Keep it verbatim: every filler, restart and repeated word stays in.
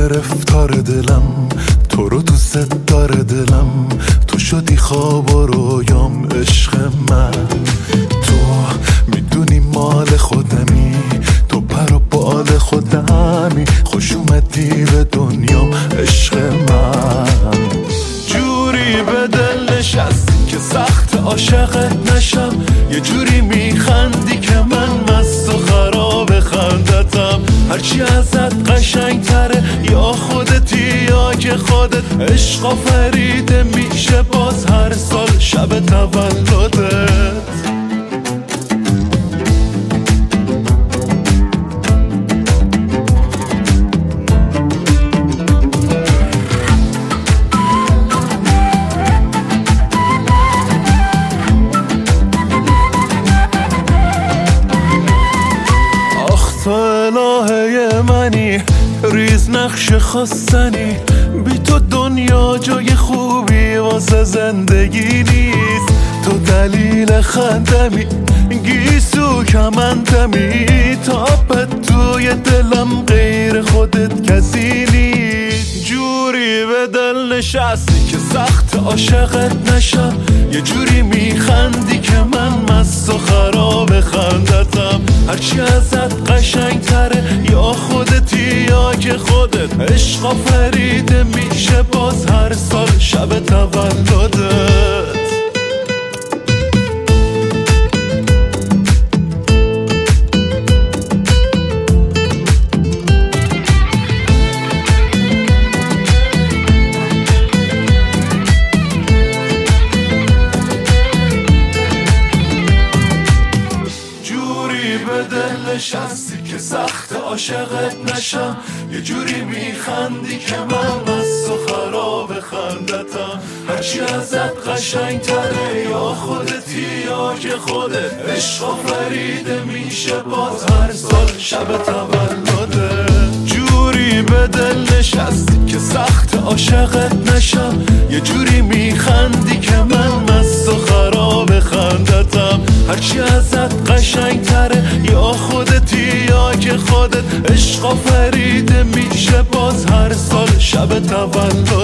گرفتار دلم، تو رو دوست داره دلم، تو شدی خواب و رویام عشق من. تو میدونی مال خودمی، تو پر و بال خودمی، خوش اومدی به دنیام عشق من. جوری به دل نشستی که سخت عاشقت نشم، یه جوری میخندی که من مست و خراب خندتم. هرچی ازت قشنگ تره، یا خودتی یا که خودت. عشق آفریده میشه باز هر سال شب تولدت. تو الهه منی، ریز نقش خواستنی، بی تو دنیا جای خوبی واسه زندگی نیست. تو دلیل خندمی، گیسو کمندمی، تاپت توی دلم غیر خودت کسی نیست. جوری به دل نشستی که سخت عاشقت نشم، یه جوری میخندی که من مست و خراب خندتم. هرچی ازت قشنگ تره، یا خودتی یا که خودت. عشق آفریده میشه باز هر سال شب تولدت. نشستی که سخت عاشقت نشم، یه جوری میخندی که من مست و خراب خندتم. هرچی ازت قشنگ تره، یا خودتی یا که خودت. عشق آفریده میشه باز هر سال شب تولده. جوری به دل نشستی که سخت عاشقت نشم، یه جوری میخندی که من مست و خراب خندتم. هرچی ازت قشنگ تره، یا خودتی یا که خودت. عشق آفریده میشه باز هر سال شب تولد.